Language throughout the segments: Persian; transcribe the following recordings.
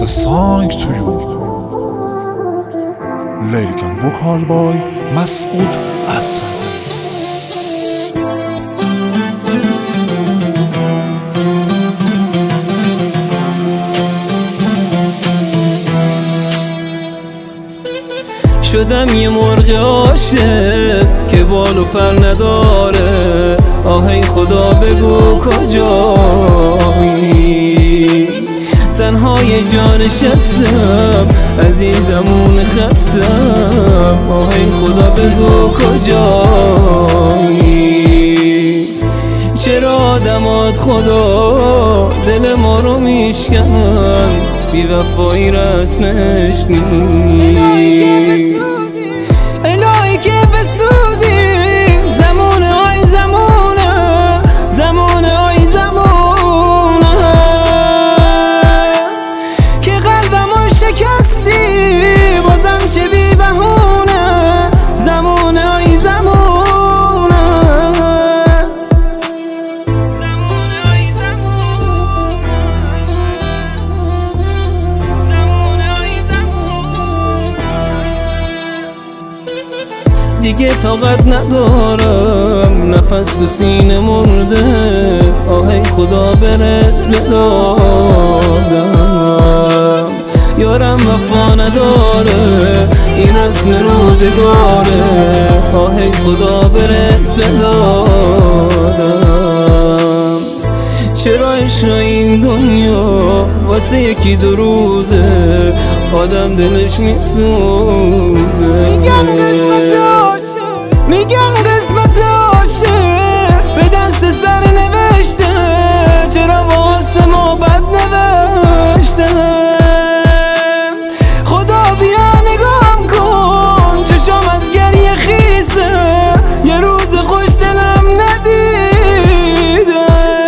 song to you. Lyric and vocal by مسعود اسدی. شدم یه مرغ عاشق که بال و پر نداره. آهی خدا بگو کجایی؟ تنها یه جا نشستم عزیزمون خستم. آهی خدا بگو کجایی؟ چرا آدمات خدا دل ما رو میشکنن؟ بی وفایی رسمش نیست. الهی که بسوزی زمونه آی زمونه، زمونه آی زمونه که قلبمو شکستی بازم چه بی بهونه. زمونه آی زمونه، دیگه طاقت ندارم، نفس تو سینه مرده. آهی خدا برس به دادم. یارم وفا نداره، این رسم روزگاره. آهی خدا برس به دادم. چرا عشق این دنیا واسه یکی دو روزه آدم دلش میسوزه؟ میگن قسمت عاشق به دست سر نوشته. چرا واسه ما بد نوشته؟ خدا بیا نگام کن، چشام از گریه خیسه. یه روز خوش دلم ندیده.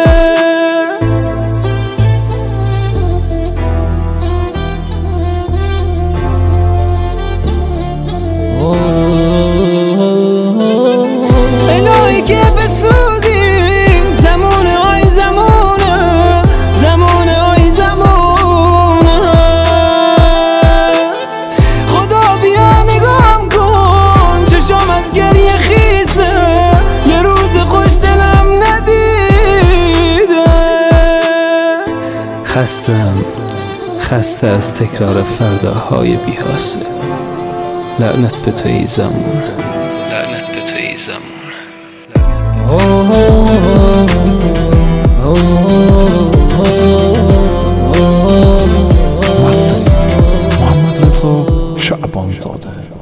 الهی که بسوزی زمونه آی زمونه، زمونه آی زمونه. خدا بیا نگام کن، چشام از گریه خیسه. یه روز خوش دلم ندیده. خسته از تکرار فرداهای بی‌حاصل. لعنت به تو ای زمان، لعنت به تو ای زمان. مستری محمد رضا شعبان زاده.